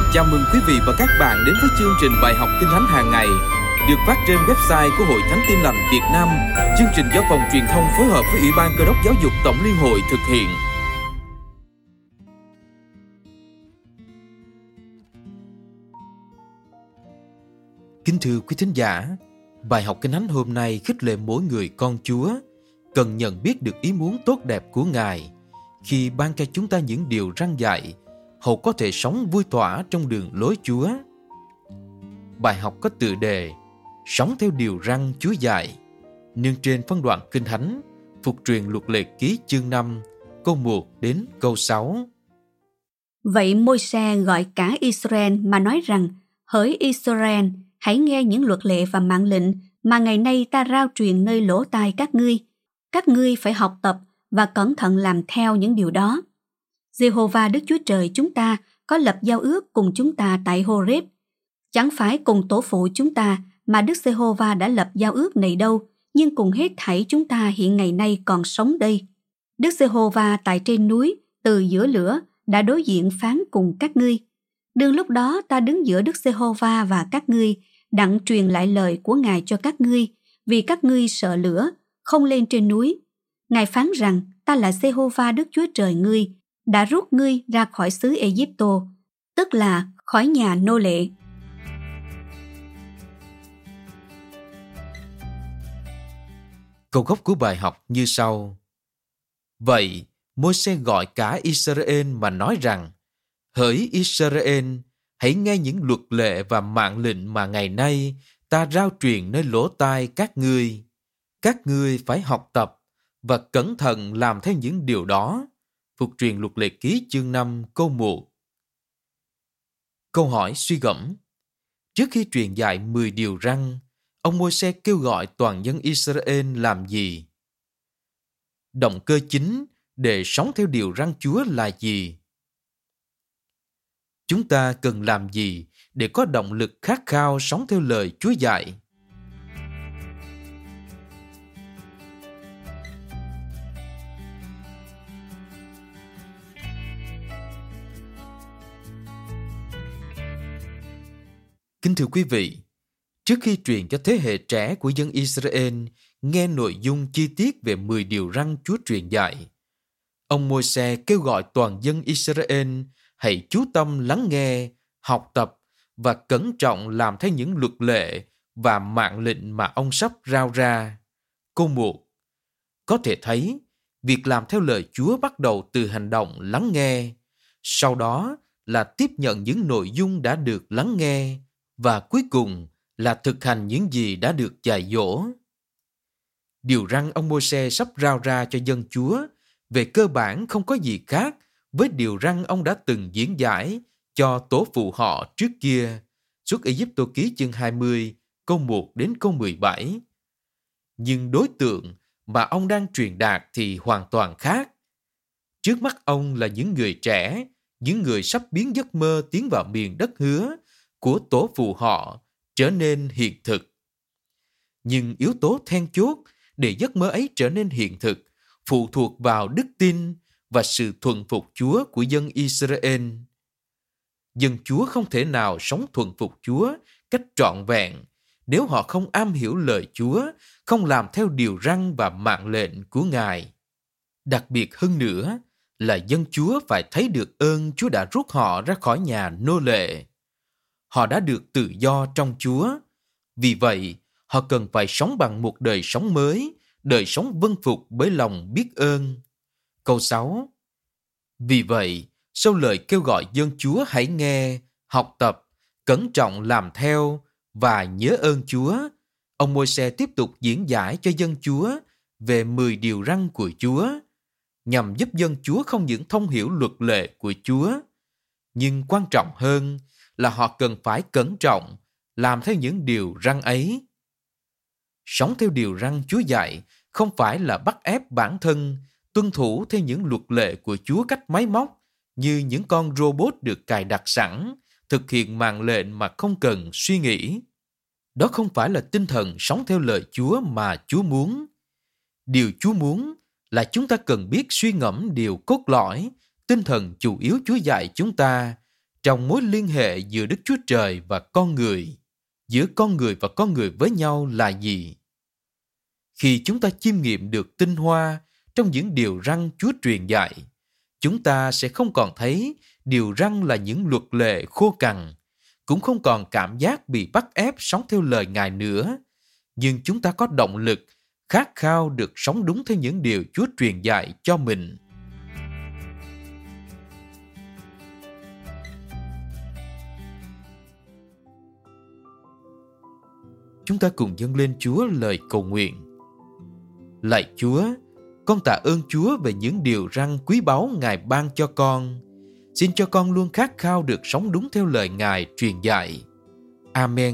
Chào mừng quý vị và các bạn đến với chương trình bài học Kinh Thánh hàng ngày được phát trên website của Hội Thánh Tin Lành Việt Nam. Chương trình do Phòng Truyền thông phối hợp với Ủy ban Cơ đốc Giáo dục Tổng Liên hội thực hiện. Kính thưa quý thính giả, bài học Kinh Thánh hôm nay khích lệ mỗi người con Chúa cần nhận biết được ý muốn tốt đẹp của Ngài khi ban cho chúng ta những điều răn dạy, hầu có thể sống vui tỏa trong đường lối Chúa. Bài học có tựa đề Sống theo điều răn Chúa dạy, nương trên phân đoạn Kinh Thánh Phục truyền Luật Lệ Ký chương 5, câu 1 đến câu 6. Vậy Môi-se gọi cả Israel mà nói rằng: Hỡi Israel, hãy nghe những luật lệ và mạng lệnh mà ngày nay ta rao truyền nơi lỗ tai các ngươi. Các ngươi phải học tập và cẩn thận làm theo những điều đó. Giê-hô-va Đức Chúa Trời chúng ta có lập giao ước cùng chúng ta tại Hô-rép. Chẳng phải cùng tổ phụ chúng ta mà Đức Giê-hô-va đã lập giao ước này đâu, nhưng cùng hết thảy chúng ta hiện ngày nay còn sống đây. Đức Giê-hô-va tại trên núi, từ giữa lửa, đã đối diện phán cùng các ngươi. Đương lúc đó ta đứng giữa Đức Giê-hô-va và các ngươi, đặng truyền lại lời của Ngài cho các ngươi, vì các ngươi sợ lửa, không lên trên núi. Ngài phán rằng: Ta là Giê-hô-va Đức Chúa Trời ngươi, đã rút ngươi ra khỏi xứ Ê-díp-tô, tức là khỏi nhà nô lệ. Câu gốc của bài học như sau. Vậy, Môi-se gọi cả Israel mà nói rằng: Hỡi Israel, hãy nghe những luật lệ và mạng lệnh mà ngày nay ta rao truyền nơi lỗ tai các ngươi. Các ngươi phải học tập và cẩn thận làm theo những điều đó. Phục truyền Luật Lệ Ký chương 5 câu 1. Câu hỏi suy gẫm. Trước khi truyền dạy 10 điều răn, ông Môi-se kêu gọi toàn dân Israel làm gì? Động cơ chính để sống theo điều răn Chúa là gì? Chúng ta cần làm gì để có động lực khát khao sống theo lời Chúa dạy? Kính thưa quý vị, trước khi truyền cho thế hệ trẻ của dân Israel nghe nội dung chi tiết về 10 điều răn Chúa truyền dạy, ông Môi-se kêu gọi toàn dân Israel hãy chú tâm lắng nghe, học tập và cẩn trọng làm theo những luật lệ và mạng lệnh mà ông sắp rao ra. Câu 1. Có thể thấy, việc làm theo lời Chúa bắt đầu từ hành động lắng nghe, sau đó là tiếp nhận những nội dung đã được lắng nghe, và cuối cùng là thực hành những gì đã được dạy dỗ. Điều răn ông Môi-se sắp rao ra cho dân Chúa về cơ bản không có gì khác với điều răn ông đã từng diễn giải cho tổ phụ họ trước kia, Xuất Ê-díp-tô ký chương 20, câu 1 đến câu 17. Nhưng đối tượng mà ông đang truyền đạt thì hoàn toàn khác. Trước mắt ông là những người trẻ, những người sắp biến giấc mơ tiến vào miền đất hứa của tổ phụ họ trở nên hiện thực. Nhưng yếu tố then chốt để giấc mơ ấy trở nên hiện thực phụ thuộc vào đức tin và sự thuần phục Chúa của dân Israel. Dân Chúa không thể nào sống thuần phục Chúa cách trọn vẹn nếu họ không am hiểu lời Chúa, không làm theo điều răn và mạng lệnh của Ngài. Đặc biệt hơn nữa là dân Chúa phải thấy được ơn Chúa đã rút họ ra khỏi nhà nô lệ. Họ đã được tự do trong Chúa. Vì vậy, họ cần phải sống bằng một đời sống mới, đời sống vâng phục bởi lòng biết ơn. Câu 6. Vì vậy, sau lời kêu gọi dân Chúa hãy nghe, học tập, cẩn trọng làm theo và nhớ ơn Chúa, ông Môi-se tiếp tục diễn giải cho dân Chúa về 10 điều răn của Chúa, nhằm giúp dân Chúa không những thông hiểu luật lệ của Chúa, nhưng quan trọng hơn là họ cần phải cẩn trọng làm theo những điều răn ấy. Sống theo điều răn Chúa dạy không phải là bắt ép bản thân tuân thủ theo những luật lệ của Chúa cách máy móc như những con robot được cài đặt sẵn, thực hiện mạng lệnh mà không cần suy nghĩ. Đó không phải là tinh thần sống theo lời Chúa mà Chúa muốn. Điều Chúa muốn là chúng ta cần biết suy ngẫm điều cốt lõi, tinh thần chủ yếu Chúa dạy chúng ta trong mối liên hệ giữa Đức Chúa Trời và con người, giữa con người và con người với nhau là gì? Khi chúng ta chiêm nghiệm được tinh hoa trong những điều răn Chúa truyền dạy, chúng ta sẽ không còn thấy điều răn là những luật lệ khô cằn, cũng không còn cảm giác bị bắt ép sống theo lời Ngài nữa. Nhưng chúng ta có động lực, khát khao được sống đúng theo những điều Chúa truyền dạy cho mình. Chúng ta cùng dâng lên Chúa lời cầu nguyện. Lạy Chúa, con tạ ơn Chúa về những điều răn quý báu Ngài ban cho con. Xin cho con luôn khát khao được sống đúng theo lời Ngài truyền dạy. Amen.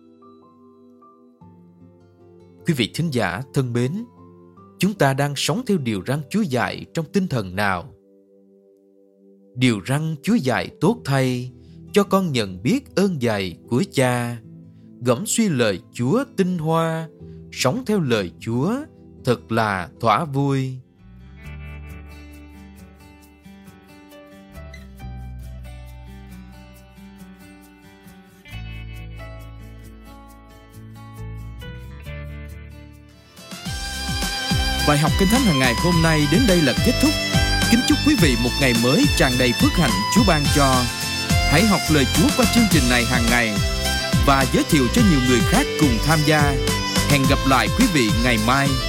Quý vị thính giả thân mến, chúng ta đang sống theo điều răn Chúa dạy trong tinh thần nào? Điều răn Chúa dạy tốt thay, cho con nhận biết ơn dạy của Cha, gẫm suy lời Chúa tinh hoa, sống theo lời Chúa thật là thỏa vui. Bài học Kinh Thánh hàng ngày hôm nay đến đây là kết thúc. Kính chúc quý vị một ngày mới tràn đầy phước hạnh Chúa ban cho. Hãy học lời Chúa qua chương trình này hàng ngày và giới thiệu cho nhiều người khác cùng tham gia. Hẹn gặp lại quý vị ngày mai.